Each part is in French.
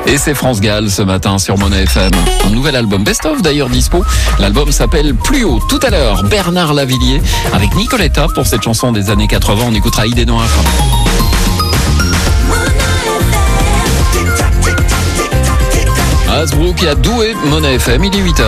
Et c'est France Gall ce matin sur Mona FM. Un nouvel album best-of d'ailleurs dispo. L'album s'appelle Plus haut. Tout à l'heure, Bernard Lavilliers avec Nicoletta pour cette chanson des années 80. On écoutera Idée Noire. Hasbrook et a doué Mona FM, il est 8h.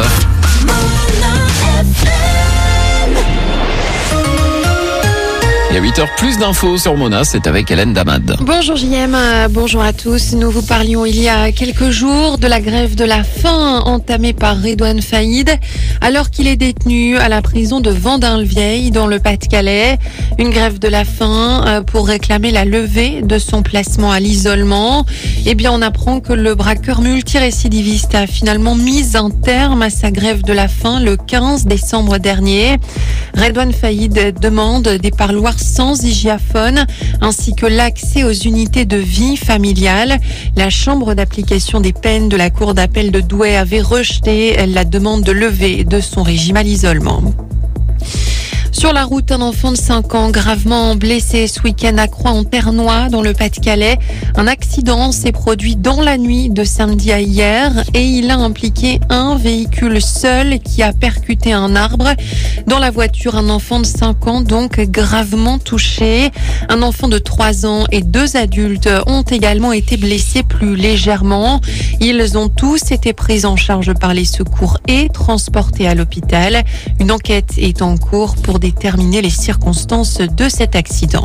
Il y a 8h, plus d'infos sur Mona, c'est avec Hélène Damad. Bonjour JM, bonjour à tous. Nous vous parlions il y a quelques jours de la grève de la faim entamée par Redouane Faïd alors qu'il est détenu à la prison de Vendin-le-Vieil dans le Pas-de-Calais. Une grève de la faim pour réclamer la levée de son placement à l'isolement. Eh bien, on apprend que le braqueur multirécidiviste a finalement mis un terme à sa grève de la faim le 15 décembre dernier. Redouane Faïd demande des parloirs sans hygiaphone ainsi que l'accès aux unités de vie familiale. La chambre d'application des peines de la cour d'appel de Douai avait rejeté la demande de levée de son régime à l'isolement. Sur la route, un enfant de 5 ans gravement blessé ce week-end à Croix-en-Ternois dans le Pas-de-Calais. Un accident s'est produit dans la nuit de samedi à hier et il a impliqué un véhicule seul qui a percuté un arbre. Dans la voiture, un enfant de 5 ans donc gravement touché. Un enfant de 3 ans et 2 adultes ont également été blessés plus légèrement. Ils ont tous été pris en charge par les secours et transportés à l'hôpital. Une enquête est en cours pour déterminer les circonstances de cet accident.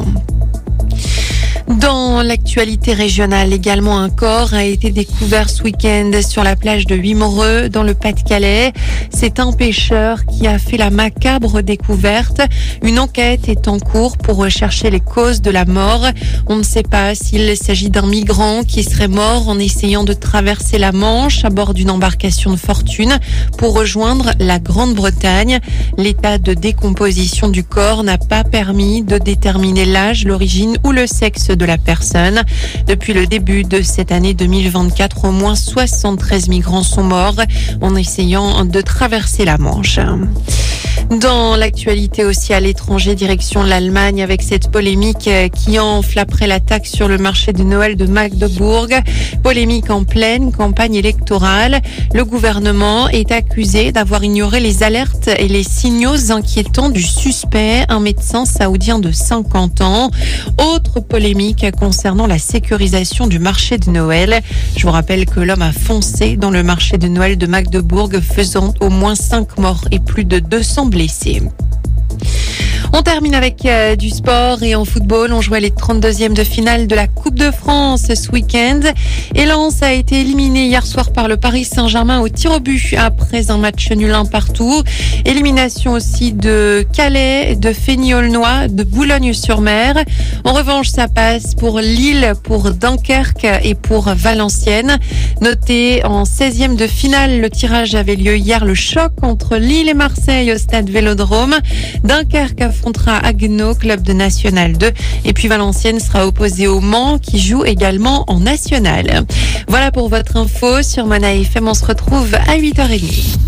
Dans l'actualité régionale, également un corps a été découvert ce week-end sur la plage de Wimereux dans le Pas-de-Calais. C'est un pêcheur qui a fait la macabre découverte. Une enquête est en cours pour rechercher les causes de la mort. On ne sait pas s'il s'agit d'un migrant qui serait mort en essayant de traverser la Manche à bord d'une embarcation de fortune pour rejoindre la Grande-Bretagne. L'état de décomposition du corps n'a pas permis de déterminer l'âge, l'origine ou le sexe de la personne. Depuis le début de cette année 2024, au moins 73 migrants sont morts en essayant de traverser la Manche. Dans l'actualité aussi à l'étranger, direction l'Allemagne avec cette polémique qui enfle après l'attaque sur le marché de Noël de Magdebourg. Polémique en pleine campagne électorale. Le gouvernement est accusé d'avoir ignoré les alertes et les signaux inquiétants du suspect, un médecin saoudien de 50 ans. Autre polémique concernant la sécurisation du marché de Noël. Je vous rappelle que l'homme a foncé dans le marché de Noël de Magdebourg, faisant au moins 5 morts et plus de 200 blessés. On termine avec du sport et en football. On jouait les 32e de finale de la Coupe de France ce week-end. Et Lens a été éliminé hier soir par le Paris Saint-Germain au tir au but après un match nul 1 partout. Élimination aussi de Calais, de Fény-Aulnois, de Boulogne-sur-Mer. En revanche, ça passe pour Lille, pour Dunkerque et pour Valenciennes. Notez en 16e de finale, le tirage avait lieu hier. Le choc entre Lille et Marseille au stade Vélodrome. Dunkerque affrontera Haguenau, club de National 2. Et puis Valenciennes sera opposé au Mans qui joue également en National. Voilà pour votre info sur Mona FM. On se retrouve à 8h30.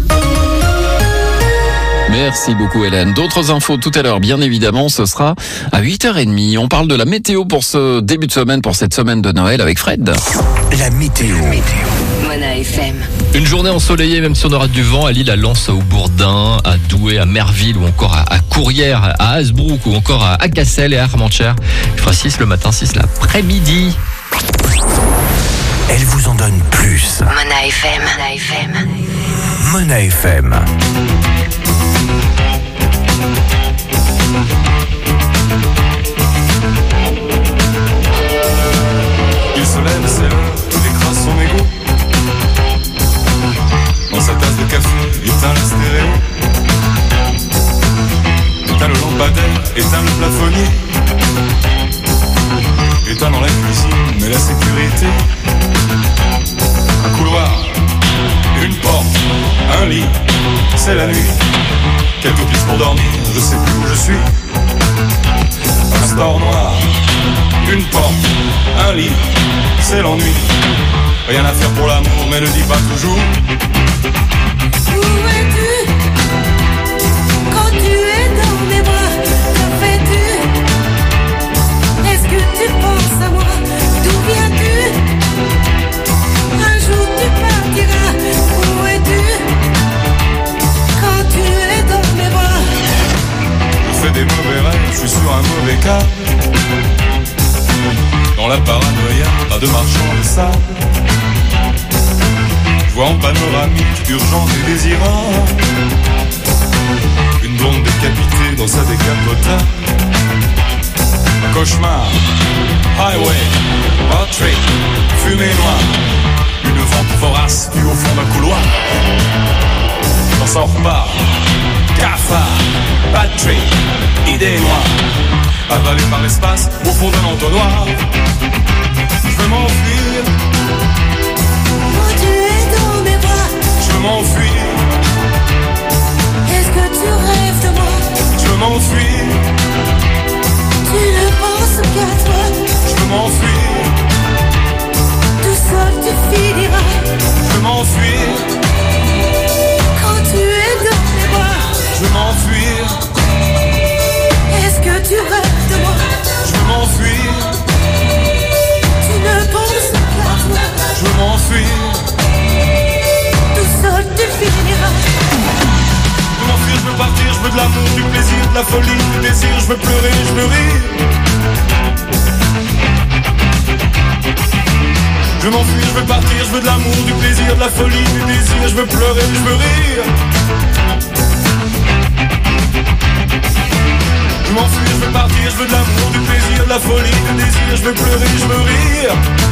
Merci beaucoup Hélène. D'autres infos tout à l'heure, bien évidemment, ce sera à 8h30. On parle de la météo pour ce début de semaine, pour cette semaine de Noël avec Fred. La météo. Mona FM. Une journée ensoleillée, même si on aura du vent à Lille, à Lens, au Bourdin, à Douai, à Merville ou encore à Courrières, à Hasbrook ou encore à Cassel et à Armentières. Il fera 6 le matin, 6 l'après-midi. Elle vous en donne plus. Mona FM. Mona FM. Mona FM. Il se lève, c'est l'heure, il écrase son égo. Dans sa tasse de café, éteint le stéréo. Éteint le lampadaire, éteint le plafonnier. Éteint dans la cuisine, mais la sécurité. Un couloir, une porte, un lit, c'est la nuit. Quelques pistes pour dormir, je sais plus où je suis. Un store noir, une porte, un lit, c'est l'ennui. Rien à faire pour l'amour, mais ne dis pas toujours. Où es-tu quand tu es dans mes bras? Que fais-tu? Est-ce que tu penses à moi? D'où viens-tu? Un y a de marchands de sable. Je vois en panoramique urgente et désirante une blonde décapitée dans sa décapotable. Cauchemar, highway, road trip, fumée noire, une vente vorace du au fond d'un couloir. On s'en repart, cafard, bad trip, idée noire, avalée par l'espace au fond d'un entonnoir. Je veux m'enfuir, Quand tu es dans mes bras, je veux m'enfuir, est-ce que tu rêves de moi? je veux m'enfuir, Tu ne penses qu'à toi, je veux m'enfuir, tout seul tu finiras. je veux m'enfuir, Quand tu es dans mes bras, je veux m'enfuir, est-ce que tu rêves de moi? je veux m'enfuir, Tu ne penses qu'à toi, je veux m'enfuir, tout seul tu finiras. je veux m'enfuir, je veux partir, je veux de l'amour, du plaisir, de la folie, du désir, je veux pleurer, je veux rire. Je veux m'enfuir, je veux partir, je veux de l'amour, du plaisir, de la folie, du désir, je veux pleurer, je veux rire. Je m'enfuis, je veux partir, je veux de l'amour, du plaisir, de la folie, du désir, je veux pleurer, je veux rire.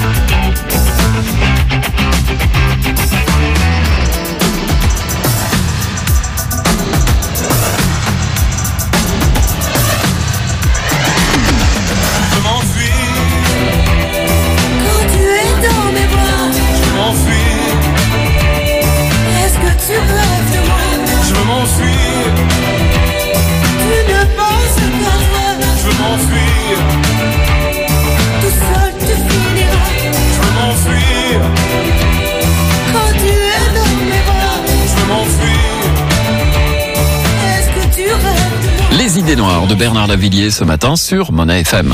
Je m'enfuis, Quand tu es dans mes bras, je m'enfuis, est-ce que tu rêves de moi? je veux m'enfuir, Tu ne penses qu'à toi, je veux m'enfuir, tout seul tu finiras. je veux m'enfuir, Quand tu es dans mes bras, je veux m'enfuir. est-ce que tu rêves de moi? Les idées noires de Bernard Lavillier ce matin sur Mona FM.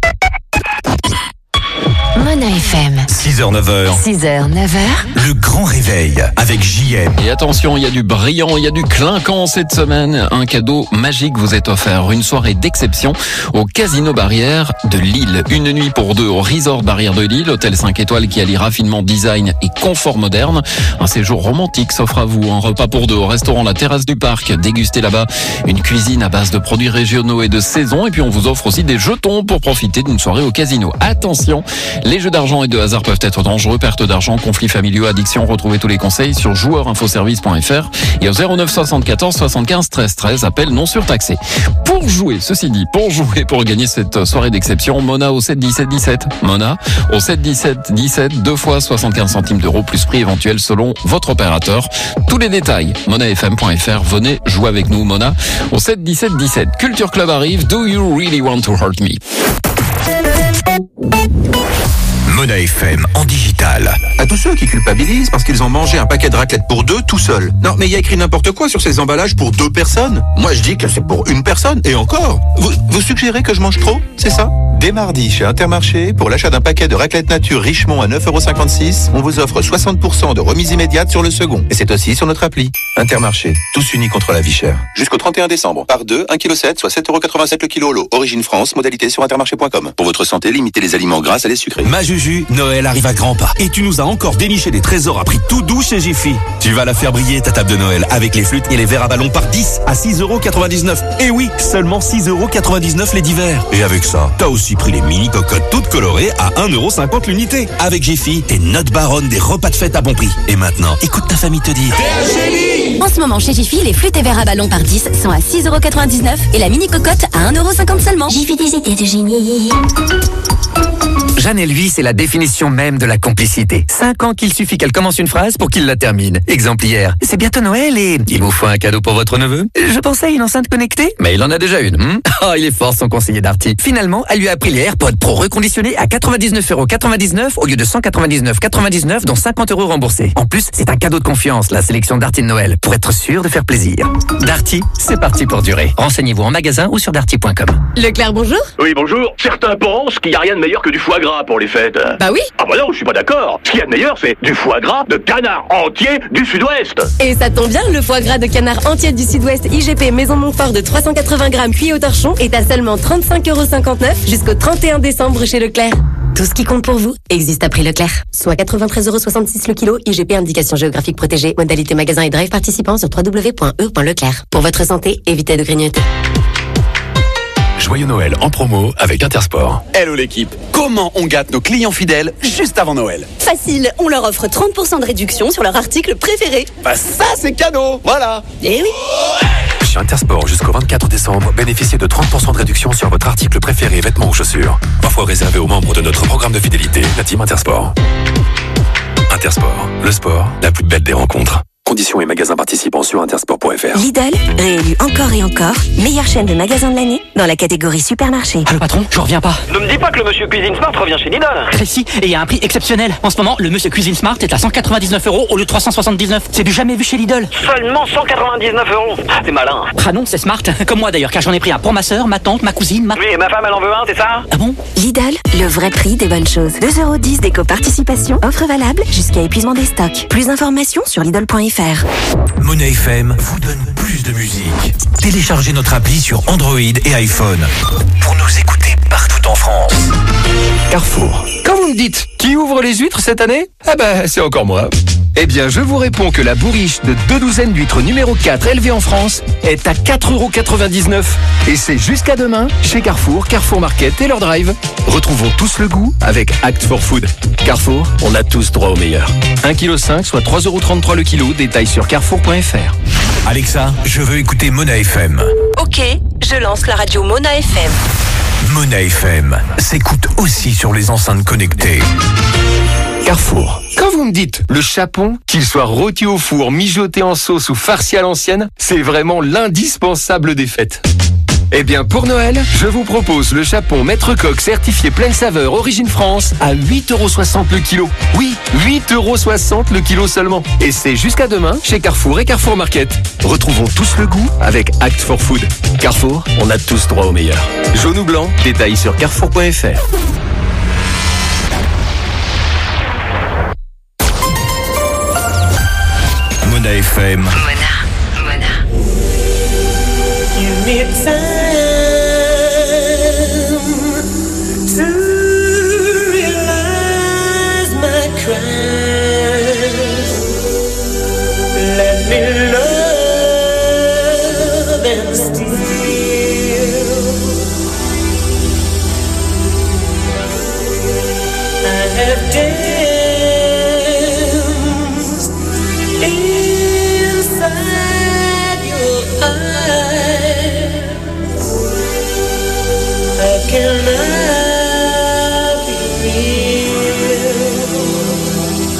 Mona FM. 6h, 9h, 6h, 9h. le grand réveil avec JM. Et attention, il y a du brillant, il y a du clinquant cette semaine. Un cadeau magique vous est offert. Une soirée d'exception au Casino Barrière de Lille. Une nuit pour deux au Resort Barrière de Lille, hôtel 5 étoiles qui allie raffinement, design et confort moderne. Un séjour romantique s'offre à vous. Un repas pour deux au restaurant La Terrasse du Parc. Dégustez là-bas une cuisine à base de produits régionaux et de saison. Et puis on vous offre aussi des jetons pour profiter d'une soirée au casino. Attention, les jeux d'argent et de hasard peuvent être dangereux. Perte d'argent, conflits familiaux, addiction. Retrouvez tous les conseils sur joueurinfoservice.fr et au 09 74 75 13 13. Appel non surtaxé. Pour jouer, ceci dit, pour gagner cette soirée d'exception, Mona au 7 17 17. Mona au 7 17 17, 2 fois 75 centimes d'euros plus prix éventuel selon votre opérateur. Tous les détails, monafm.fr. Venez jouer avec nous, Mona au 7 17 17. Culture Club arrive. Do you really want to hurt me? Mona FM en digital. À tous ceux qui culpabilisent parce qu'ils ont mangé un paquet de raclette pour deux tout seuls. Non, mais il y a écrit n'importe quoi sur ces emballages pour deux personnes. Moi, je dis que c'est pour une personne. Et encore, vous suggérez que je mange trop, c'est ça? Dès mardi, chez Intermarché, pour l'achat d'un paquet de raclette nature Richemont à 9,56 €, on vous offre 60% de remise immédiate sur le second. Et c'est aussi sur notre appli. Intermarché, tous unis contre la vie chère. Jusqu'au 31 décembre. Par 2, 1,7 kg, soit 7,87 € le kilo au lot. Origine France, modalité sur intermarché.com. Pour votre santé, limitez les aliments gras à les sucrés. Ma Juju, Noël arrive à grands pas. Et tu nous as encore déniché des trésors à prix tout doux chez Jiffy. Tu vas la faire briller ta table de Noël avec les flûtes et les verres à ballon par 10 à 6,99 €. Et oui, seulement 6,99 € les divers. Et avec ça, t'as aussi pris les mini cocottes toutes colorées à 1,50 € l'unité. Avec Jiffy, t'es notre baronne des repas de fête à bon prix. Et maintenant, écoute ta famille te dire. En ce moment, chez Jiffy, les flûtes et verres à ballon par 10 sont à 6,99 € et la mini cocotte à 1,50 € seulement. Jiffy, des idées de génie. Jeanne et lui, c'est la définition même de la complicité. 5 ans qu'il suffit qu'elle commence une phrase pour qu'il la termine. Exemple hier. C'est bientôt Noël et il vous faut un cadeau pour votre neveu. Je pensais à une enceinte connectée, mais il en a déjà une. Oh, il est fort son conseiller Darty. Finalement, elle lui a pris les AirPods Pro reconditionnés à 99,99 € au lieu de 199,99 €, dont 50 € remboursés. En plus, c'est un cadeau de confiance, la sélection Darty de Noël, pour être sûr de faire plaisir. Darty, c'est parti pour durer. Renseignez-vous en magasin ou sur darty.com. Leclerc, bonjour. Oui, bonjour. Certains pensent qu'il n'y a rien de meilleur que du foie gras pour les fêtes. Bah oui. Ah bah non, je suis pas d'accord. Ce qu'il y a de meilleur, c'est du foie gras de canard entier du Sud-Ouest. Et ça tombe bien, le foie gras de canard entier du Sud-Ouest IGP Maison Montfort de 380 grammes cuit au torchon est à seulement 35,59 € jusqu'au 31 décembre chez Leclerc. Tout ce qui compte pour vous existe à prix Leclerc. Soit 93,66€ le kilo, IGP indication géographique protégée, modalité magasin et drive participant sur www.e.leclerc. Pour votre santé, évitez de grignoter. Joyeux Noël en promo avec Intersport. Hello l'équipe, comment on gâte nos clients fidèles juste avant Noël? Facile, on leur offre 30% de réduction sur leur article préféré. Bah ça c'est cadeau, voilà. Eh oui. Chez Intersport jusqu'au 24 décembre, bénéficiez de 30% de réduction sur votre article préféré, vêtements ou chaussures. Parfois réservé aux membres de notre programme de fidélité, la team Intersport. Intersport, le sport, la plus belle des rencontres. Conditions et magasins participants sur intersport.fr. Lidl, réélu encore et encore, meilleure chaîne de magasins de l'année dans la catégorie supermarché. Allô patron, je reviens pas. Ne me dis pas que le monsieur Cuisine Smart revient chez Lidl. Si, et il y a un prix exceptionnel. En ce moment, le monsieur Cuisine Smart est à 199€ au lieu de 379. C'est du jamais vu chez Lidl. Seulement 199€. C'est malin. Ah non, c'est smart. Comme moi d'ailleurs, car j'en ai pris un pour ma sœur, ma tante, ma cousine, Oui, et ma femme elle en veut un, c'est ça? Ah bon? Lidl, le vrai prix des bonnes choses. 2,10€ d'éco-participation, offre valable jusqu'à épuisement des stocks. Plus d'informations sur Lidl.fr. Monnaie FM vous donne plus de musique. Téléchargez notre appli sur Android et iPhone pour nous écouter partout en France. Carrefour. Quand vous me dites qui ouvre les huîtres cette année, ah ben c'est encore moi. Eh bien je vous réponds que la bourriche de 2 douzaines d'huîtres numéro 4 élevée en France est à 4,99€. Et c'est jusqu'à demain chez Carrefour, Carrefour Market et leur drive. Retrouvons tous le goût avec Act for Food. Carrefour, on a tous droit au meilleur. 1,5 kg, soit 3,33€ le kilo, détail sur carrefour.fr. Alexa, je veux écouter Mona FM. Ok, je lance la radio Mona FM. Mona FM s'écoute aussi sur les enceintes connectées. Carrefour. Quand vous me dites le chapon, qu'il soit rôti au four, mijoté en sauce ou farci à l'ancienne, c'est vraiment l'indispensable des fêtes. Eh bien, pour Noël, je vous propose le chapon Maître Coq certifié pleine saveur Origine France à 8,60€ le kilo. Oui, 8,60€ le kilo seulement. Et c'est jusqu'à demain chez Carrefour et Carrefour Market. Retrouvons tous le goût avec Act for Food. Carrefour, on a tous droit au meilleur. Jaune ou blanc, détail sur carrefour.fr. Mona FM. Mona. You need time to realize my crime. Let me love and steal. I have danced inside your eyes. How can I be real?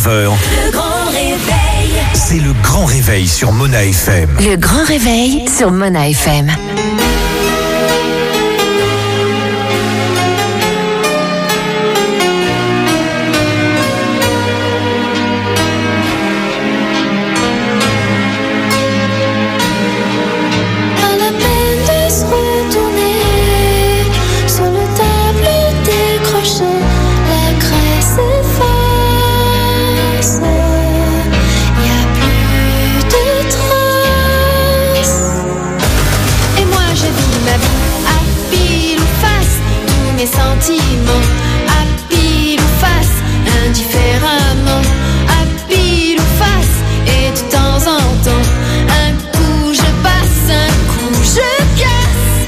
9h. Le grand réveil. C'est le grand réveil sur Mona FM. Le grand réveil sur Mona FM. Sentiments, à pile ou face, indifféremment, à pile ou face, et de temps en temps, un coup je passe, un coup je casse.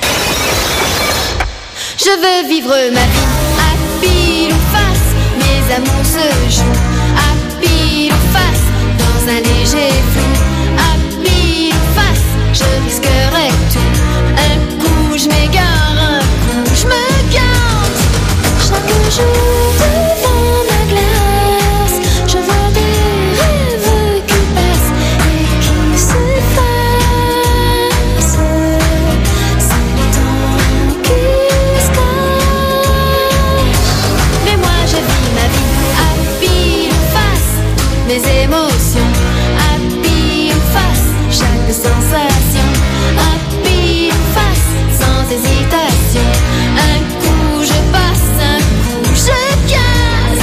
Je veux vivre ma vie à pile ou face, mes amours se jouent à pile ou face, dans un léger flou, à pile ou face, je risquerai tout, un coup je m'égare, un coup je me garde. Chaque jour devant ma glace, je vois des rêves qui passent et qui s'effacent. C'est le temps qui se cache. Mais moi je vis ma vie à pile ou face, mes émotions à pile ou face, chaque sensation à pile ou face, sans hésitation. Un coup je passe, un coup je casse.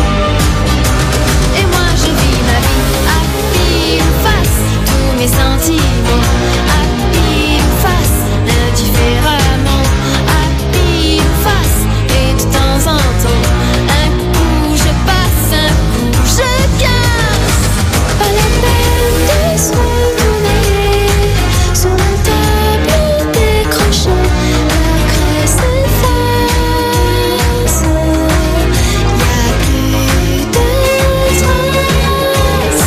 Et moi je vis ma vie à pile ou face, tous mes sentiments à pile ou face, indifféremment à pile ou face, et de temps en temps, un coup je passe, un coup je casse. Pas la peine de se retourner sur la table décrochant, la craie s'efface. Y'a plus de traces.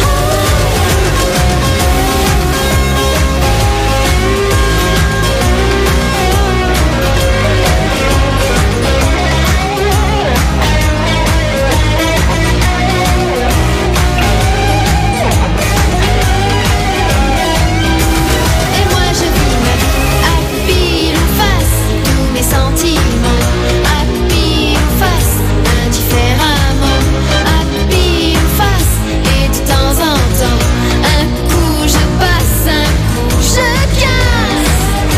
Et moi je vis ma vie à pile ou face, tous mes sentiments à pile ou face, indifféremment à pile ou face, et de temps en temps, un coup je passe, un coup je casse.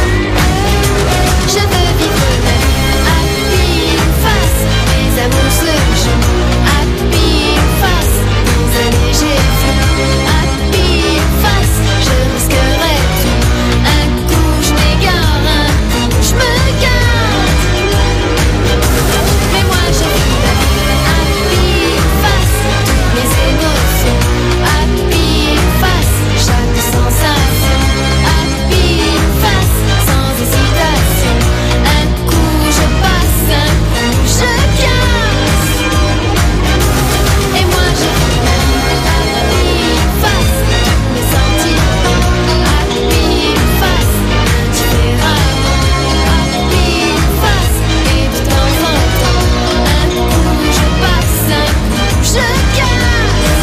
Je veux vivre ma vie à pile ou face, mes amours se jouent à pile ou face, dans un léger flou, à pile ou face, je risquerai tout, un coup je m'égare, un coup je me garde. Mais moi je vis ma vie à pile ou face, toutes mes émotions à pile ou face, chaque sensation à pile ou face, sans hésitation. Un coup je passe, un coup je casse. Et moi je vis ma vie à pile ou face, mes sentiments à pile ou face, indifféremment à pile ou face, et de temps en temps, un coup je passe, un coup je casse.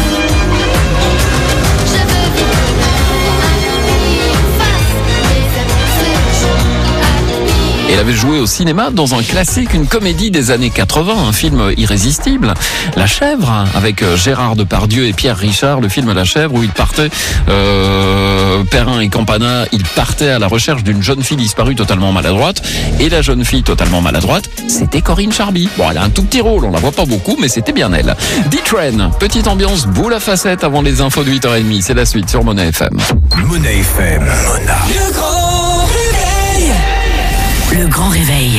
Je veux vivre ma vie à pile ou face, mes amours se jouent à pile. Elle avait joué au cinéma dans un classique, une comédie des années 80, un film irrésistible, La Chèvre, avec Gérard Depardieu et Pierre Richard, le film La Chèvre, où ils partaient, Perrin et Campana, ils partaient à la recherche d'une jeune fille disparue totalement maladroite, et la jeune fille totalement maladroite, c'était Corinne Charby. Bon, elle a un tout petit rôle, on la voit pas beaucoup, mais c'était bien elle. D-Train, petite ambiance boule à facettes avant les infos de 8h30, c'est la suite sur Mona FM. Mona FM. Mona. Le grand réveil. Le grand réveil.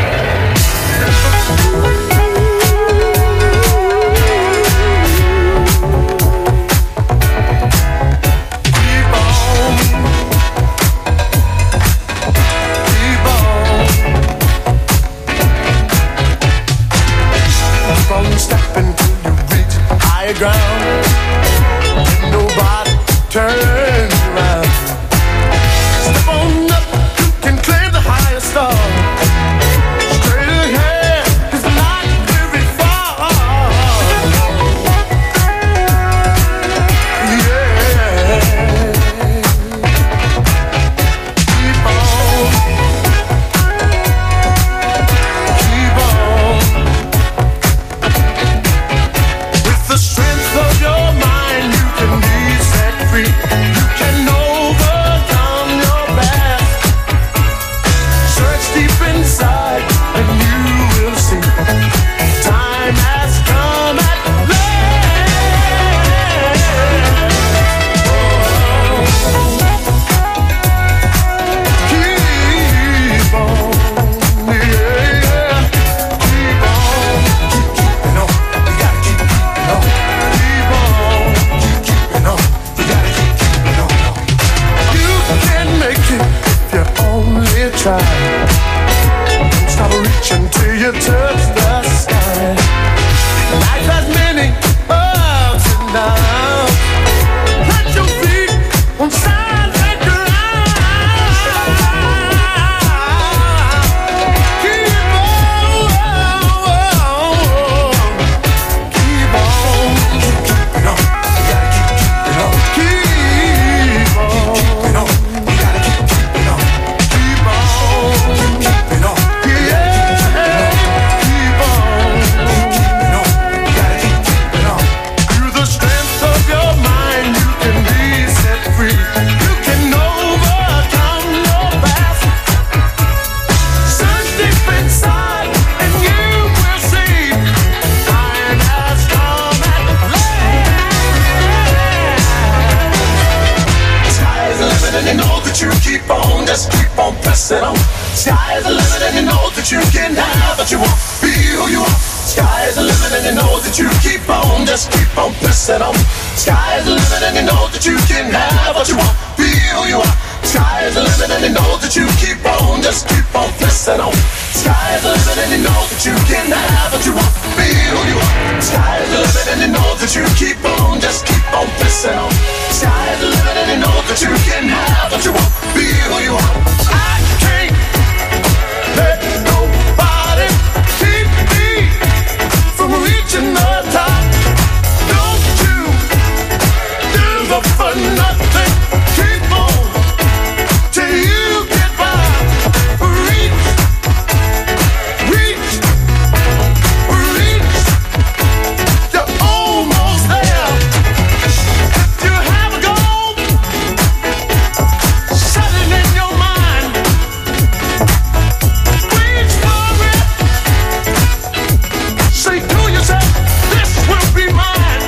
Stepping to the reach higher ground, nobody turns around. try. Stop reaching till you touch the sky. Life has many ups and downs. Put your feet on solid ground. Keep on, keep on, keep it on. You gotta keep it on. Keep it on. You gotta keep it on. Keep on, keep it on. Yeah, keep on, keep it on. You gotta keep it on. Through the strength of your mind, you can be set free. You can overcome your past. Search deep inside, and you will see. Time has come at last. Sky is the limit, and you know that you keep on, just keep on pressing on. Sky is the limit, and you know that you can have what you want, be who you are. Sky is the limit, and you know that you keep on, just keep on pressing on. Sky is the limit, and you know that you can have what you want, be who you are. Sky is the limit, and you know that you keep on, just keep on pressing on. Sky is the limit, and you know that you can have what you want, be who you are. Sky is the limit, and you know that you keep on, just keep on pressing on. Sky is the limit, and you know that you can have what you want, be who you are. I can't let nobody keep me from reaching the top. Don't you give up for nothing. Keep on till you get by. Reach, reach, reach. You're almost there. If you have a goal, set it in your mind. Reach for it. Say to yourself, this will be mine.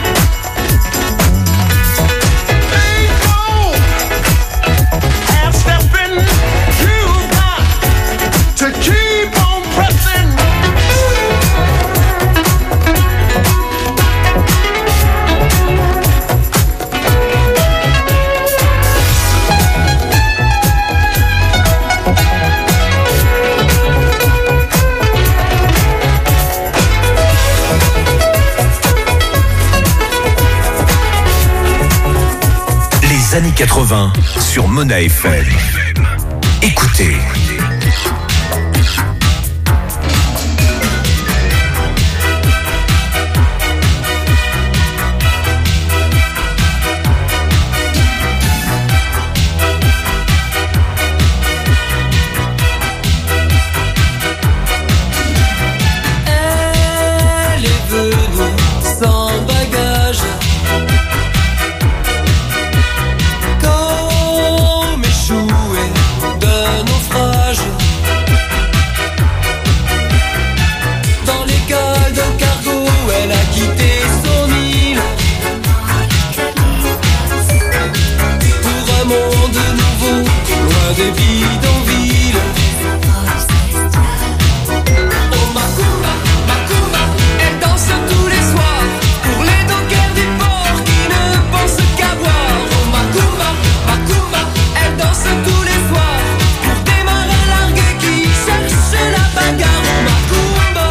Ain't no half stepping. You've got to keep on pressing. Les années 80 sur Mona FM. Écoutez. Elle est venue sans bagage, comme échouée d'un naufrage. Dans les cales d'un cargo, elle a quitté son île pour un monde nouveau, loin des bidonvilles. Oh Macumba, Macumba, elle danse tous les soirs pour les dockers du port qui ne pensent qu'à boire. Oh Macumba, Macumba, elle danse tous les soirs pour des marins largués qui cherchent la bagarre. Oh Macumba.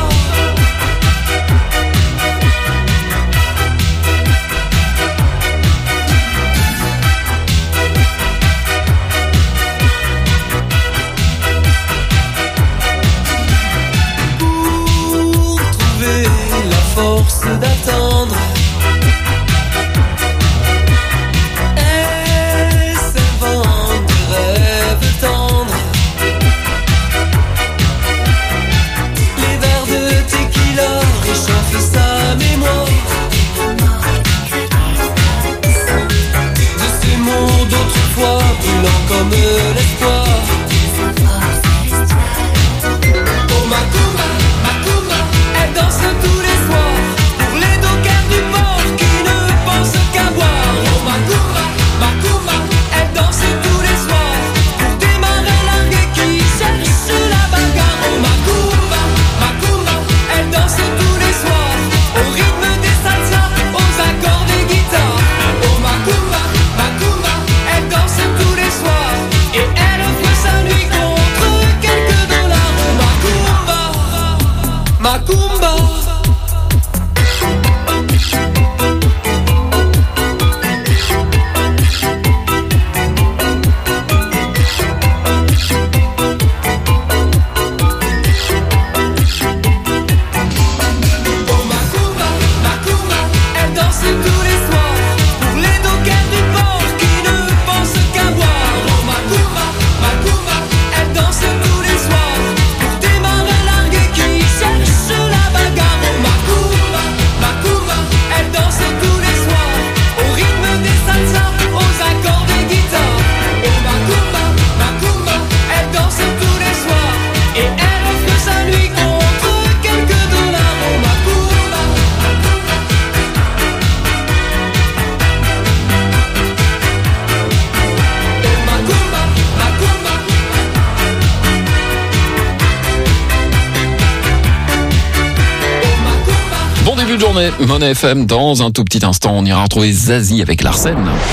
journée, Mona FM. Dans un tout petit instant, on ira retrouver Zazie avec Larsen.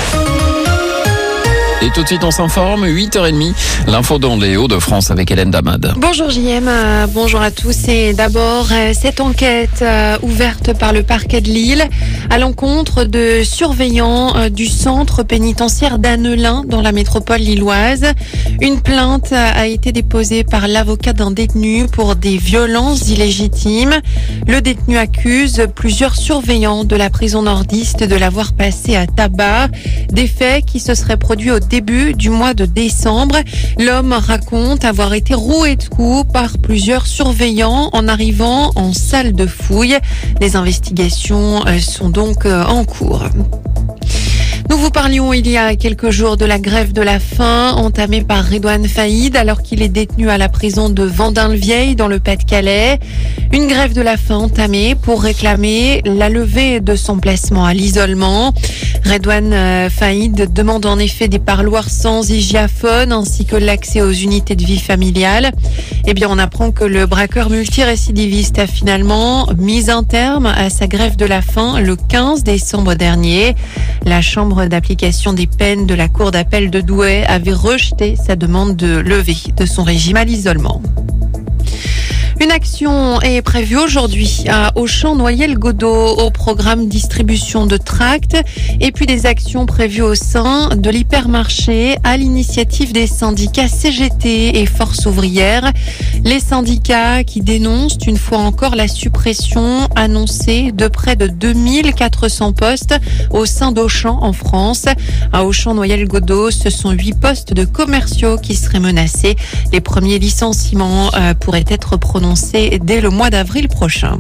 Et tout de suite, on s'informe, 8h30, l'info dans les Hauts-de-France avec Hélène Damad. Bonjour JM, bonjour à tous. Et d'abord, cette enquête ouverte par le parquet de Lille à l'encontre de surveillants du centre pénitentiaire d'Annelin dans la métropole lilloise. Une plainte a été déposée par l'avocat d'un détenu pour des violences illégitimes. Le détenu accuse plusieurs surveillants de la prison nordiste de l'avoir passé à tabac. Des faits qui se seraient produits au début du mois de décembre. L'homme raconte avoir été roué de coups par plusieurs surveillants en arrivant en salle de fouille. Les investigations sont donc en cours. Nous vous parlions il y a quelques jours de la grève de la faim entamée par Redouane Faïd alors qu'il est détenu à la prison de Vendin-le-Vieil dans le Pas-de-Calais. Une grève de la faim entamée pour réclamer la levée de son placement à l'isolement. Redouane Faïd demande en effet des parloirs sans hygiaphone ainsi que l'accès aux unités de vie familiale. Eh bien, on apprend que le braqueur multirécidiviste a finalement mis un terme à sa grève de la faim le 15 décembre dernier. La chambre d'application des peines de la cour d'appel de Douai avait rejeté sa demande de levée de son régime à l'isolement. Une action est prévue aujourd'hui à Auchan-Noyelles-Godault au programme distribution de tracts et puis des actions prévues au sein de l'hypermarché à l'initiative des syndicats CGT et Force ouvrière. Les syndicats qui dénoncent une fois encore la suppression annoncée de près de 2400 postes au sein d'Auchan en France. À Auchan-Noyelles-Godault, ce sont 8 postes de commerciaux qui seraient menacés. Les premiers licenciements pourraient être prononcés dès le mois d'avril prochain.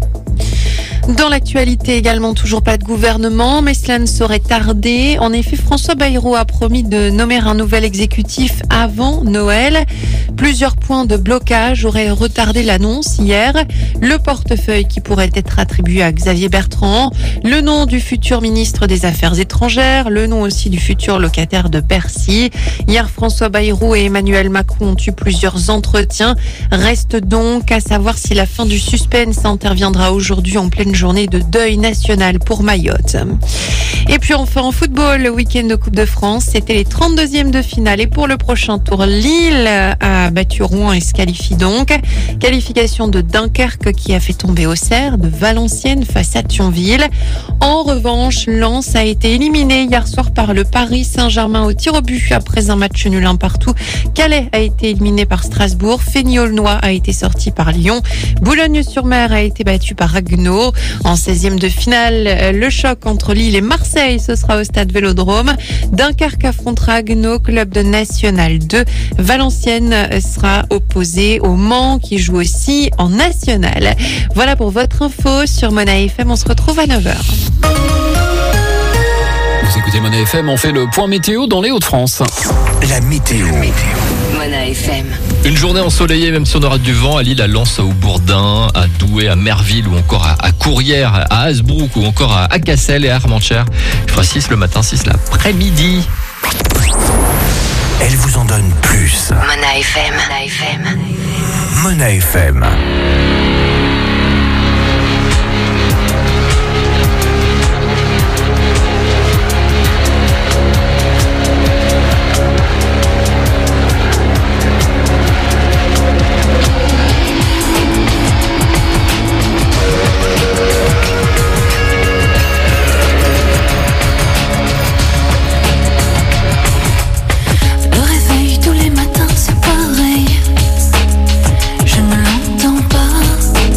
Dans l'actualité également, toujours pas de gouvernement, mais cela ne saurait tarder. En effet, François Bayrou a promis de nommer un nouvel exécutif avant Noël. Plusieurs points de blocage auraient retardé l'annonce hier. Le portefeuille qui pourrait être attribué à Xavier Bertrand, le nom du futur ministre des Affaires étrangères, le nom aussi du futur locataire de Bercy. Hier, François Bayrou et Emmanuel Macron ont eu plusieurs entretiens. Reste donc à savoir si la fin du suspense interviendra aujourd'hui en pleine journée de deuil national pour Mayotte. Et puis enfin en football, le week-end de Coupe de France, c'était les 32e de finale et pour le prochain tour, Lille a battu Rouen et se qualifie donc. Qualification de Dunkerque qui a fait tomber Auxerre, de Valenciennes face à Thionville. En revanche, Lens a été éliminé hier soir par le Paris Saint-Germain au tir au but après un match nul 1 partout. Calais a été éliminé par Strasbourg, Fény-Aulnois a été sorti par Lyon, Boulogne-sur-Mer a été battu par Haguenau. En 16e de finale, le choc entre Lille et Marseille, ce sera au stade Vélodrome. Dunkerque affrontera Haguenau, club de National 2. Valenciennes sera opposé au Mans qui joue aussi en National. Voilà pour votre info sur Mona FM. On se retrouve à 9h. Vous écoutez Mona FM, on fait le point météo dans les Hauts-de-France. La météo. Mona FM. Une journée ensoleillée, même si on aura du vent à Lille, à Lens, au Bourdin, à Douai, à Merville ou encore à Courrières, à Hasbrook ou encore à Cassel et à Armentières. Il fera 6 le matin, 6 l'après-midi. Elle vous en donne plus. Mona FM. Mona FM. Mona FM. Le réveil tous les matins, c'est pareil. Je ne l'entends pas.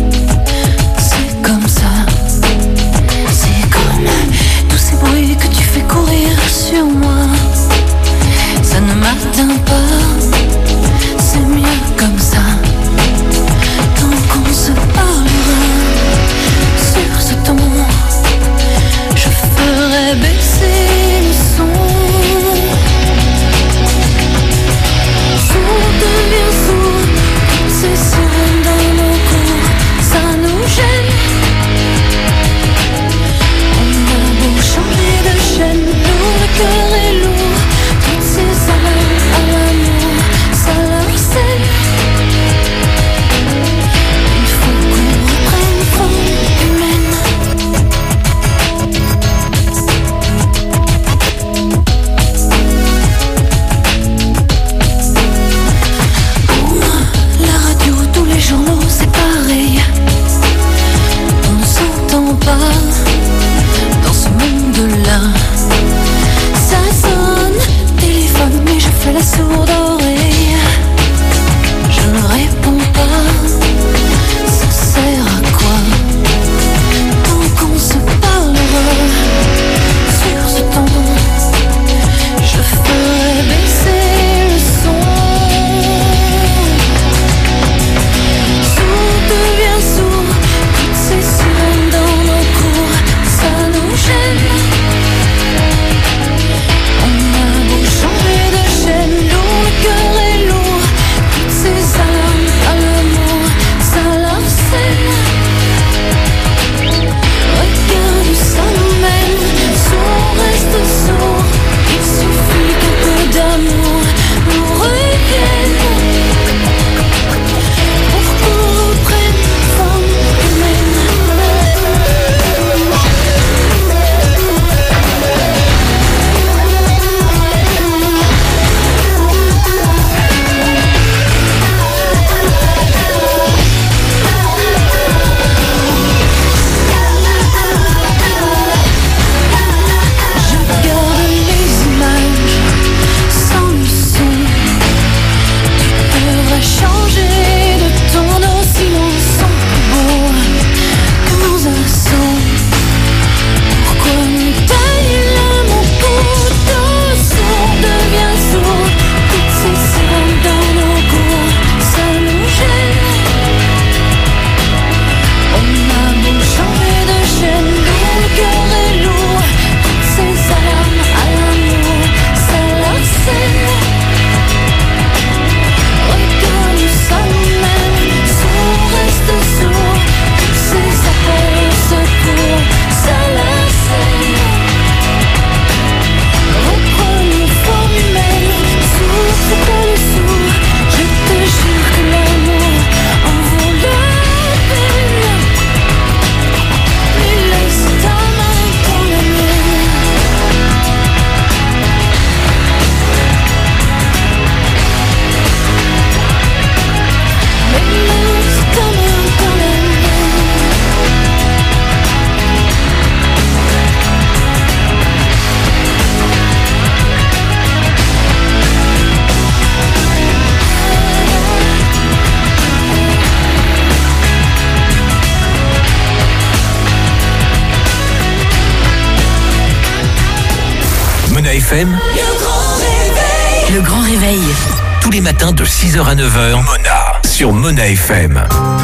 FM. Le grand réveil. Tous les matins de 6h à 9h. Mona. Sur Mona FM.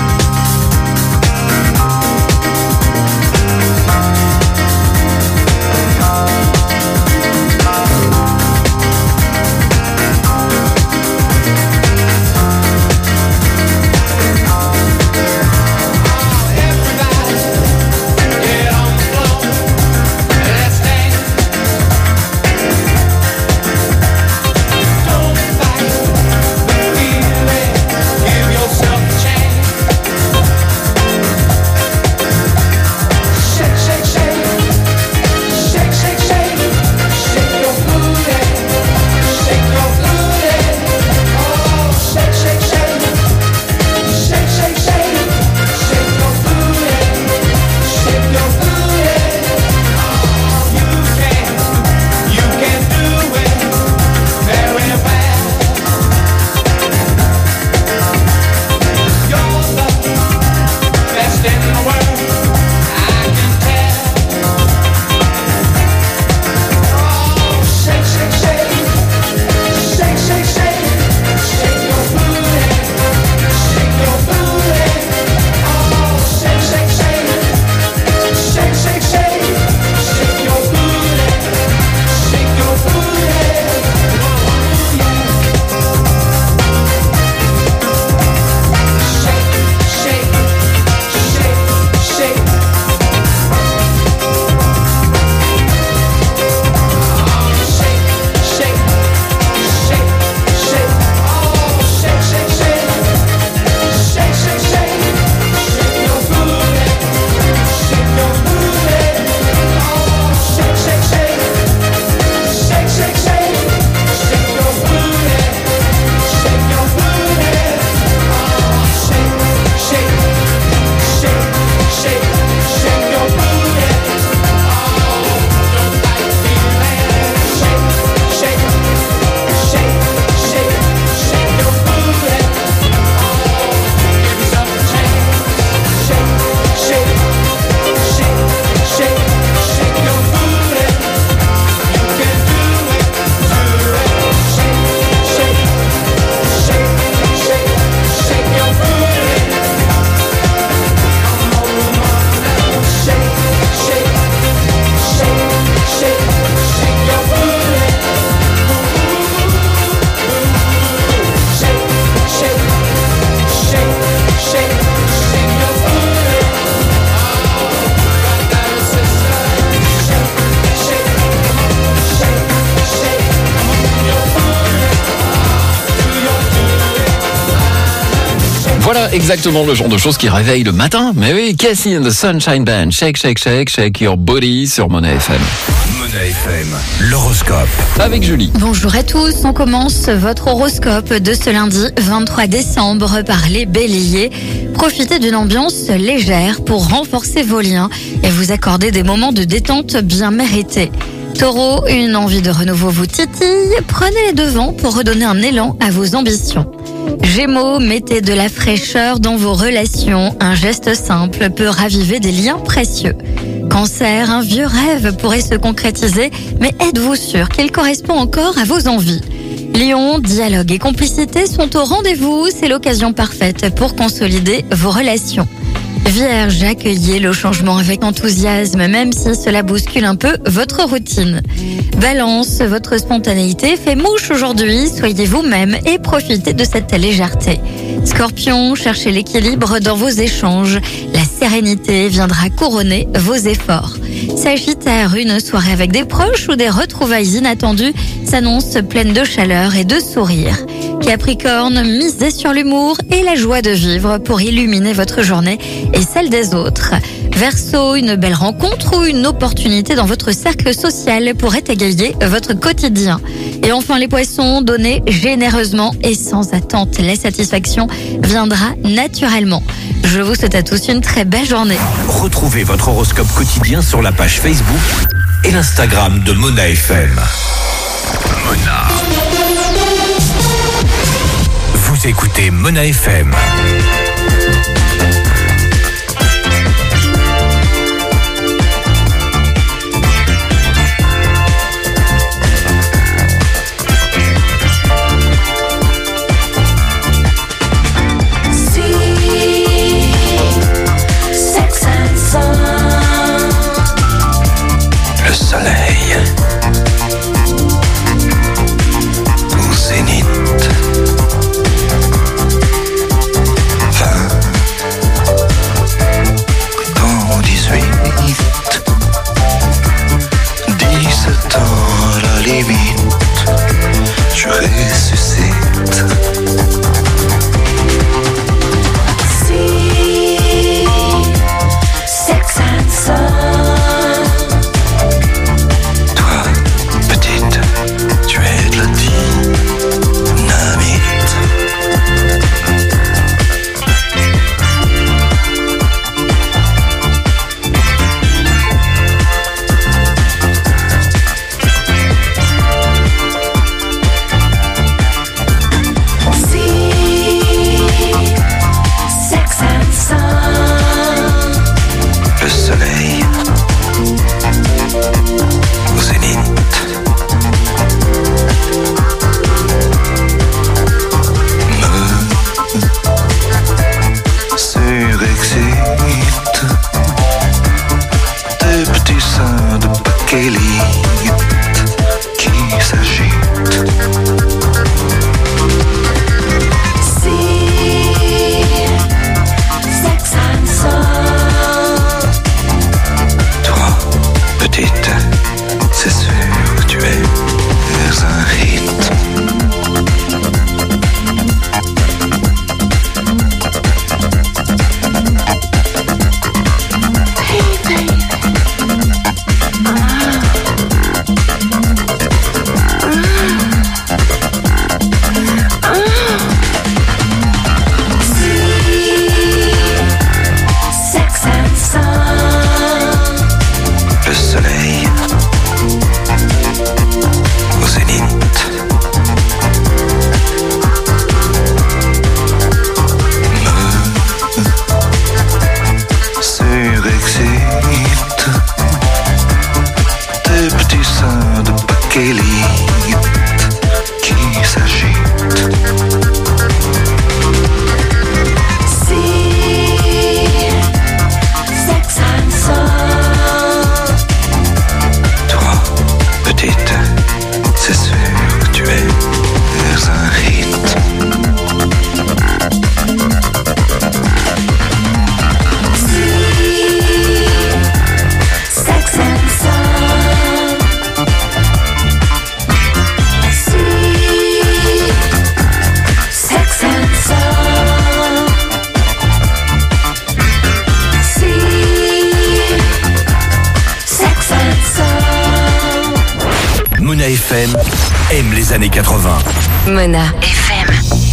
Voilà exactement le genre de choses qui réveillent le matin. Mais oui, Cassie and the Sunshine Band, shake, shake, shake, shake your body sur Mona FM. Mona FM, l'horoscope. Avec Julie. Bonjour à tous, on commence votre horoscope de ce lundi 23 décembre par les béliers. Profitez d'une ambiance légère pour renforcer vos liens et vous accorder des moments de détente bien mérités. Taureau, une envie de renouveau vous titille, prenez les devants pour redonner un élan à vos ambitions. Gémeaux, mettez de la fraîcheur dans vos relations. Un geste simple peut raviver des liens précieux. Cancer, un vieux rêve pourrait se concrétiser, mais êtes-vous sûr qu'il correspond encore à vos envies? Lion, dialogue et complicité sont au rendez-vous. C'est l'occasion parfaite pour consolider vos relations. Vierge, accueillez le changement avec enthousiasme, même si cela bouscule un peu votre routine. Balance, votre spontanéité fait mouche aujourd'hui, soyez vous-même et profitez de cette légèreté. Scorpion, cherchez l'équilibre dans vos échanges. La sérénité viendra couronner vos efforts. Sagittaire, une soirée avec des proches ou des retrouvailles inattendues s'annonce pleine de chaleur et de sourire. Capricorne, misez sur l'humour et la joie de vivre pour illuminer votre journée et celle des autres. Verseau, une belle rencontre ou une opportunité dans votre cercle social pourrait égayer votre quotidien. Et enfin les poissons, donnez généreusement et sans attente. La satisfaction viendra naturellement. Je vous souhaite à tous une très belle journée. Retrouvez votre horoscope quotidien sur la page Facebook et l'Instagram de Mona FM. Mona. Vous écoutez Mona FM. FM aime les années 80. Mona FM.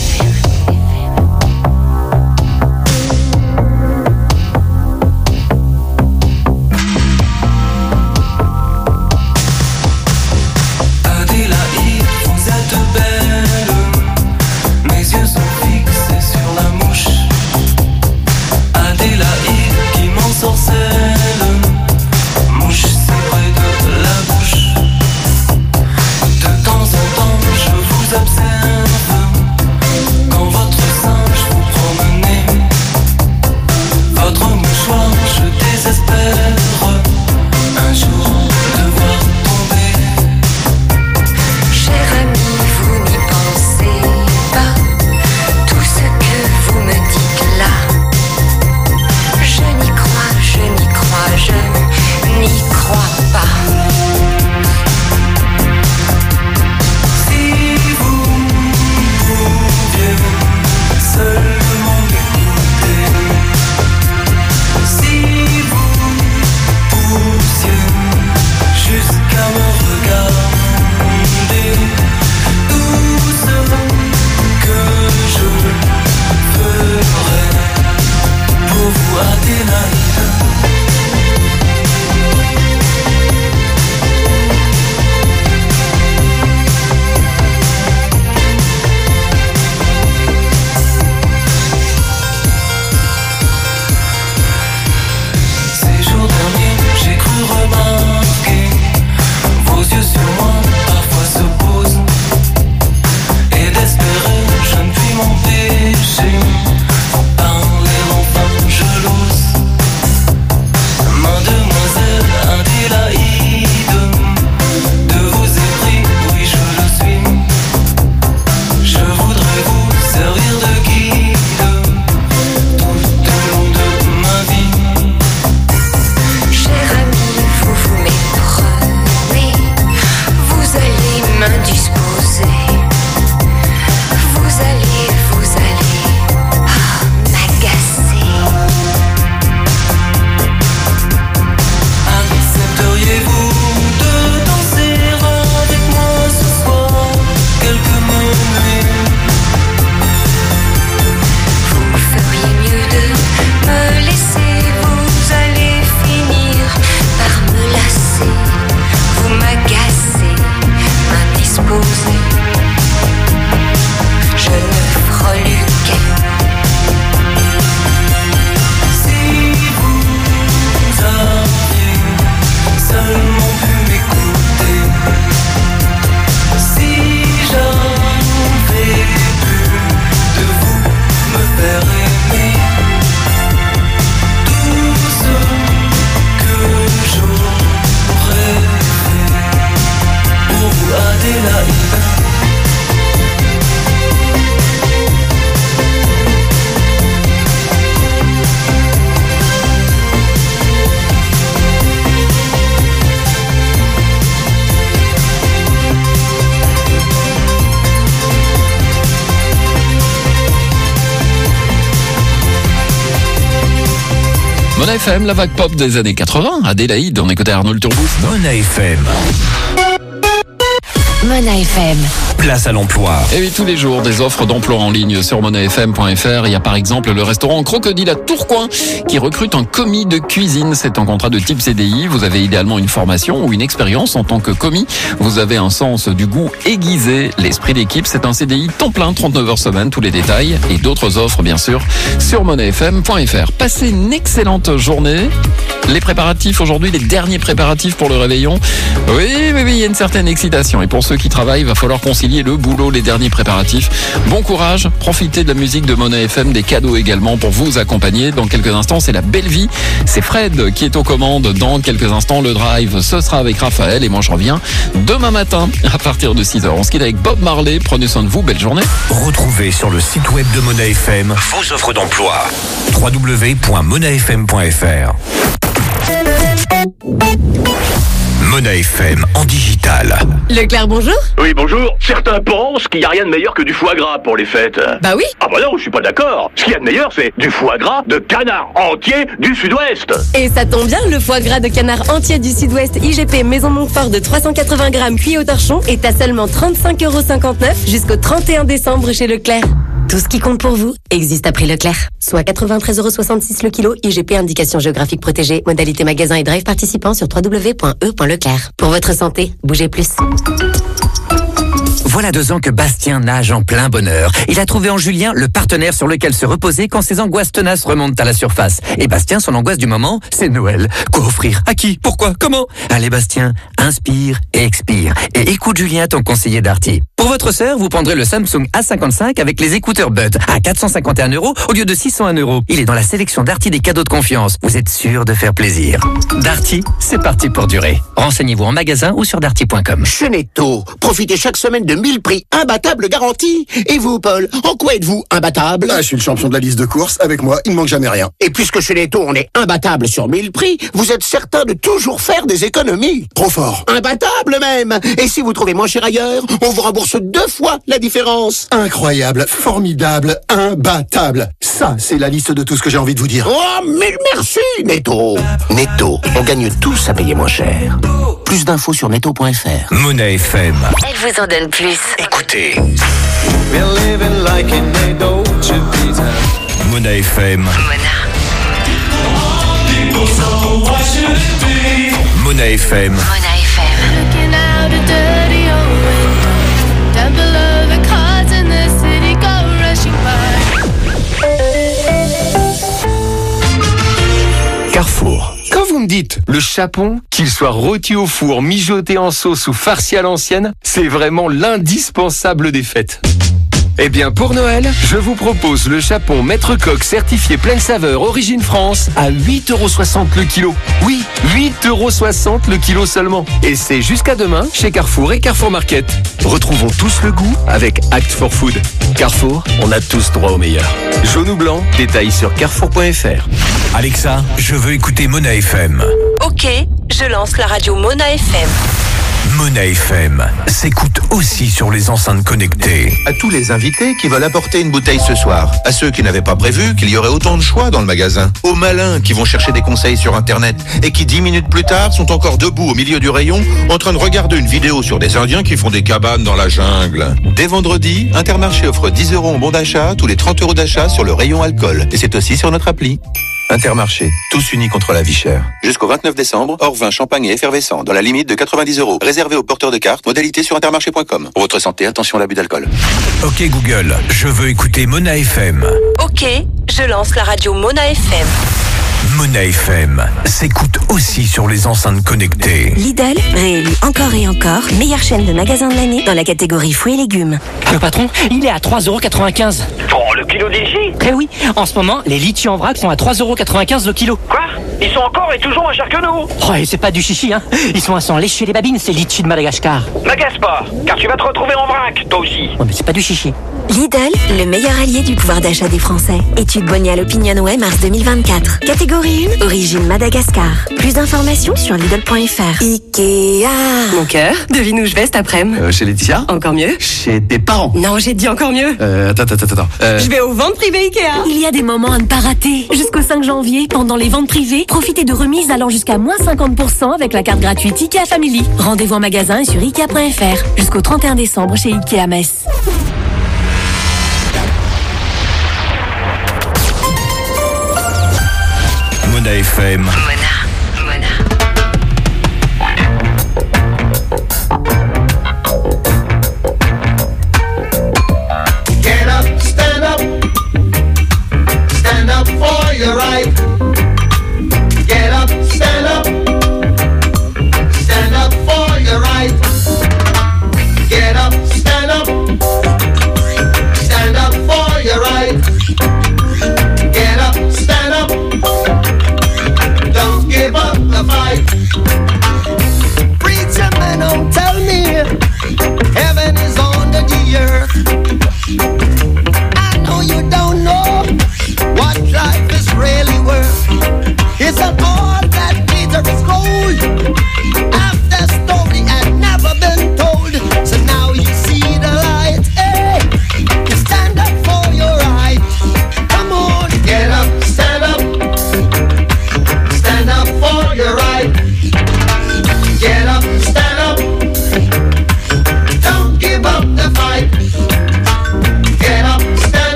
Mona FM, la vague pop des années 80. Adélaïde, on écoutait Arnaud le Turbo. Mona FM. Mona FM. Place à l'emploi. Et oui, tous les jours, des offres d'emploi en ligne sur monafm.fr. Il y a par exemple le restaurant Crocodile à Tourcoing qui recrute un commis de cuisine. C'est un contrat de type CDI. Vous avez idéalement une formation ou une expérience en tant que commis. Vous avez un sens du goût aiguisé. L'esprit d'équipe, c'est un CDI temps plein, 39 heures semaine. Tous les détails et d'autres offres, bien sûr, sur monafm.fr. Passez une excellente journée. Les préparatifs aujourd'hui, les derniers préparatifs pour le réveillon. Oui, il y a une certaine excitation. Et pour ceux qui travaillent, il va falloir concilier le boulot, les derniers préparatifs. Bon courage, profitez de la musique de Mona FM, des cadeaux également pour vous accompagner. Dans quelques instants, c'est la belle vie. C'est Fred qui est aux commandes. Dans quelques instants, le drive, ce sera avec Raphaël. Et moi, je reviens demain matin à partir de 6h. On se quitte avec Bob Marley. Prenez soin de vous. Belle journée. Retrouvez sur le site web de Mona FM vos offres d'emploi. www.monafm.fr. Mona FM en digital. Leclerc, bonjour. Oui, bonjour. Certains pensent qu'il n'y a rien de meilleur que du foie gras pour les fêtes. Bah oui. Ah bah non, je suis pas d'accord. Ce qu'il y a de meilleur, c'est du foie gras de canard entier du Sud-Ouest. Et ça tombe bien, le foie gras de canard entier du Sud-Ouest IGP Maison Montfort de 380 grammes cuit au torchon est à seulement 35,59 € jusqu'au 31 décembre chez Leclerc. Tout ce qui compte pour vous existe à prix Leclerc. Soit 93,66 € le kilo, IGP indication géographique protégée, modalité magasin et drive participant sur www.e.leclerc. Pour votre santé, bougez plus. Voilà 2 ans que Bastien nage en plein bonheur. Il a trouvé en Julien le partenaire sur lequel se reposer quand ses angoisses tenaces remontent à la surface. Et Bastien, son angoisse du moment, c'est Noël. Quoi offrir? À qui? Pourquoi? Comment? Allez Bastien, inspire et expire. Et écoute Julien, ton conseiller Darty. Pour votre sœur, vous prendrez le Samsung A55 avec les écouteurs Bud à 451 € au lieu de 601 €. Il est dans la sélection Darty des cadeaux de confiance. Vous êtes sûr de faire plaisir. Darty, c'est parti pour durer. Renseignez-vous en magasin ou sur darty.com. Chez Netto, profitez chaque semaine de 1000 prix imbattables garantis. Et vous, Paul, en quoi êtes-vous imbattable? Je suis le champion de la liste de courses. Avec moi, il ne manque jamais rien. Et puisque chez Netto, on est imbattable sur 1000 prix, vous êtes certain de toujours faire des économies. Trop fort. Imbattable même. Et si vous trouvez moins cher ailleurs, on vous rembourse 2 fois la différence. Incroyable, formidable, imbattable. Ça, c'est la liste de tout ce que j'ai envie de vous dire. Oh, mille merci, Netto. Netto, on gagne tous à payer moins cher. Plus d'infos sur netto.fr. Mona FM. Elle vous en donne plus. Écoutez. Mona FM. Mona FM. Mona FM. Looking out a dirty old window. Down below the cars in the city go rushing by. Carrefour. Quand vous me dites le chapon, qu'il soit rôti au four, mijoté en sauce ou farci à l'ancienne, c'est vraiment l'indispensable des fêtes. Eh bien, pour Noël, je vous propose le chapon Maître Coq certifié pleine saveur origine France à 8,60 € le kilo. Oui, 8,60 € le kilo seulement. Et c'est jusqu'à demain chez Carrefour et Carrefour Market. Retrouvons tous le goût avec Act for Food. Carrefour, on a tous droit au meilleur. Jaune ou blanc, détails sur carrefour.fr. Alexa, je veux écouter Mona FM. Ok, je lance la radio Mona FM. Mona FM s'écoute aussi sur les enceintes connectées. À tous les invités qui veulent apporter une bouteille ce soir, à ceux qui n'avaient pas prévu qu'il y aurait autant de choix dans le magasin, aux malins qui vont chercher des conseils sur Internet et qui 10 minutes plus tard sont encore debout au milieu du rayon en train de regarder une vidéo sur des Indiens qui font des cabanes dans la jungle. Dès vendredi, Intermarché offre 10 € en bon d'achat tous les 30 € d'achat sur le rayon alcool. Et c'est aussi sur notre appli. Intermarché, tous unis contre la vie chère. Jusqu'au 29 décembre, hors vin, champagne et effervescent, dans la limite de 90 €. Réservé aux porteurs de cartes, modalité sur intermarché.com. Pour votre santé, attention à l'abus d'alcool. Ok Google, je veux écouter Mona FM. Ok, je lance la radio Mona FM. Mona FM s'écoute aussi sur les enceintes connectées. Lidl, réélu encore et encore, meilleure chaîne de magasins de l'année dans la catégorie fruits et légumes. Le patron, il est à 3,95 €. Oh, le kilo de litchis? Eh oui, en ce moment, les litchis en vrac sont à 3,95 € le kilo. Quoi? Ils sont encore et toujours moins chers que nous? Oh, et c'est pas du chichi, hein. Ils sont à s'en lécher les babines, ces litchis de Madagascar. M'agace pas, car tu vas te retrouver en vrac, toi aussi. Ouais, mais c'est pas du chichi. Lidl, le meilleur allié du pouvoir d'achat des Français. Étude Bonial Opinionway mars 2024. Catégorie 1, origine Madagascar. Plus d'informations sur Lidl.fr. Ikea. Mon cœur, devine où je vais cet après-midi. Chez Laetitia? Encore mieux. Chez tes parents? Non, j'ai dit encore mieux. Attends. Je vais aux ventes privées Ikea. Il y a des moments à ne pas rater. Jusqu'au 5 janvier, pendant les ventes privées, profitez de remises allant jusqu'à moins 50% avec la carte gratuite Ikea Family. Rendez-vous en magasin et sur Ikea.fr. Jusqu'au 31 décembre chez Ikea Metz. Mona FM. Get up, stand up. Stand up for your right. Get up, stand up. Stand up for your right. Get up, stand up. Stand up for your right. Get up, stand up. Don't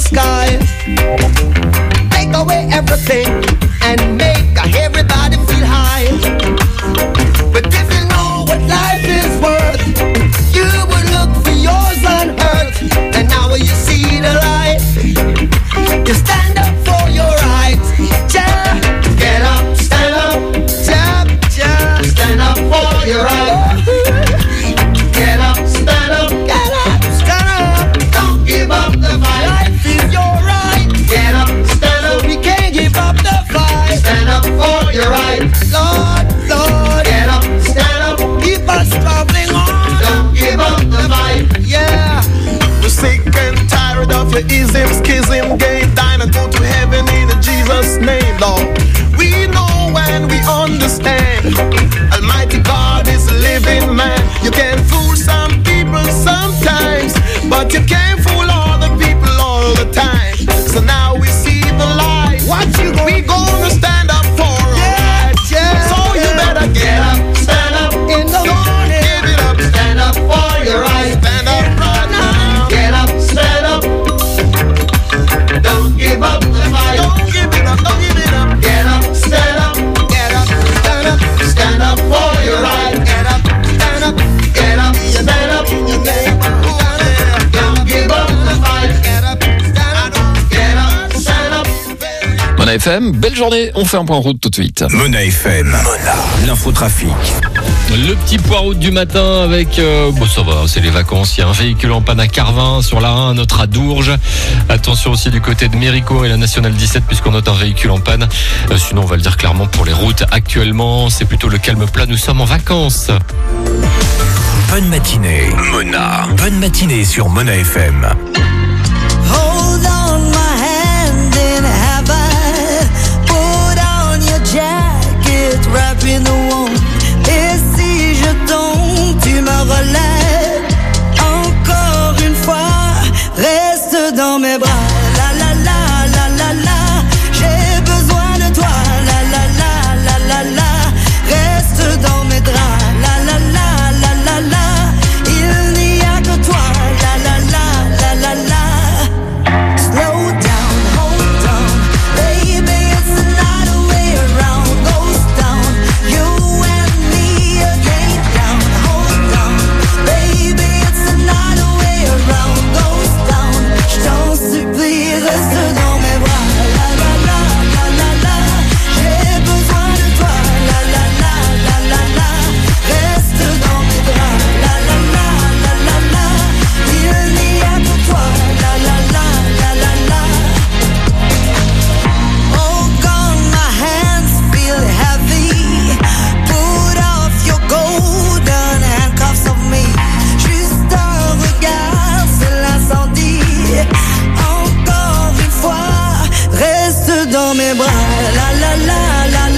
sky. Take away everything and make everybody feel high. But if you know what life is worth, you would look for yours on earth. And now you see the light, you stand up for your rights. Yeah. Get up, stand up, yeah, yeah. Stand up for your rights. Get up, stand up, get up, stand up. Don't give up the fight. Life is your right. Get up, stand up. We can't give up the fight. Stand up for your right. Lord, Lord. Get up, stand up. Keep us traveling on. Don't give up the fight. Yeah. We're sick and tired of your ism, schism, game, dine and go to heaven in Jesus' name, Lord. We know and we understand. Almighty God is a living man. You can fool some people sometimes, but you can't fool all the people all the time. So now we see the light. What you we gonna stand up for? Yeah, yeah. So you better get up, stand up in the morning. Give it up, stand up for your right. Stand up right now. Get up, stand up. Don't give up the fight. Don't give it up, don't give it up. Get up, stand up. Get up, stand up. Stand up for your right. Get up, stand up. Get up, stand up. Don't give up the fight. Get up, stand up. Get up, stand up. Mona FM, belle journée, on fait un point en route tout de suite. Mona FM, l'infotrafic. Le petit point route du matin avec, bon ça va, c'est les vacances, il y a un véhicule en panne à Carvin, sur la 1, un autre à Dourges. Attention aussi du côté de Méricourt et la Nationale 17 puisqu'on note un véhicule en panne. Sinon on va le dire clairement pour les routes actuellement, c'est plutôt le calme plat, nous sommes en vacances. Bonne matinée, Mona. Bonne matinée sur Mona FM. Hold on my hand in heaven. Put on your jacket, wrap in the warm. Et si je tombe, tu me relèves. Encore une fois, reste dans mes bras. La la la la la la. J'ai besoin de toi. La la la la la la. Reste dans mes draps. La la la la la la. Il n'y a que toi. La la la la la la. Slow down, hold on. Baby, it's another way around. Goes down. You and me again down. Hold on. Baby, it's another way around. Goes down. Je t'en supplie, reste dans mes bras. La la la la la la. J'ai besoin de toi. La la la la la la. Reste dans mes bras. La la la la la la. Il n'y a que toi. La la la la la la. Oh God, my hands feel heavy. Put off your golden handcuffs of me. Juste un regard, c'est l'incendie. Encore une fois, reste dans mes bras. La la la la